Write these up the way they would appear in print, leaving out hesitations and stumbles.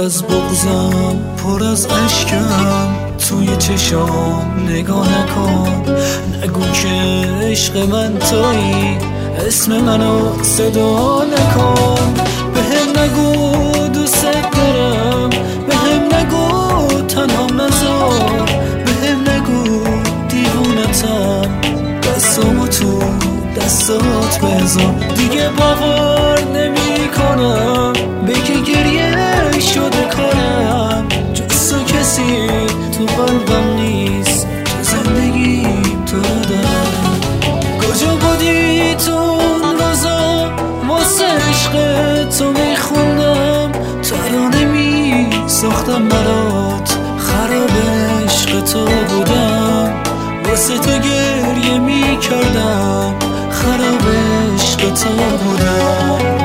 از بغضم، پر از اشکم، توی چشام نگاه نکن. نگو که عشق من تویی، اسم منو صدا نکن. بهم نگو دوست دارم، بهم نگو تنهام نذار، بهم نگو دیوونتم، دستامو تو دستات بذار. دیگه باور نمی کنم بگی گریه شده کارم، جز تو کسی تو قلبم نیست، تو زندگیم تو رو دارم. کجا بودی تو اون روزا، واسه عشق تو میخوندم، ترانه میساختم برات، خراب عشق تو بودم، واسه تو گریه میکردم، خراب عشق تو بودم.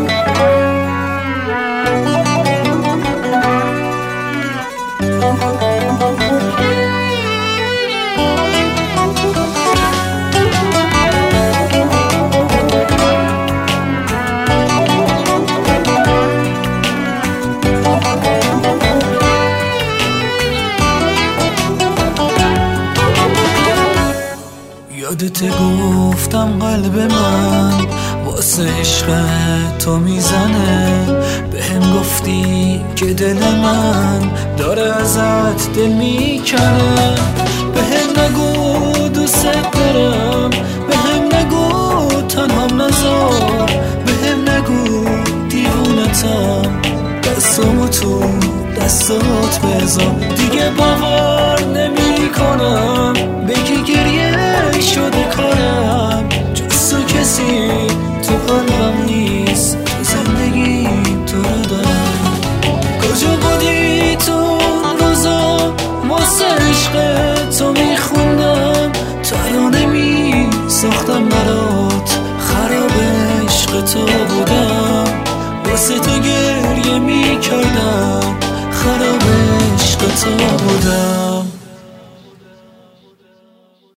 یادت گفتم قلب من واسه عشق تو میزنه، بهم گفتی که دل من داره ازت دل میکنه. بهم نگو دوست دارم، بهم نگو تنهام نذار، بهم نگو دیوونتم، دستامو تو دستات بذار. دیگه باور نمی کنم بگی گریه شده کارم، جز تو کسی تو قلبم نیست، تو زندگیم تو رو دارم. کجا بودی تو اون روزا، واسه عشق تو میخوندم، ترانه میساختم برات، خراب عشق تو بودم، واسه تو گریه میکردم، خراب عشق تو بودم.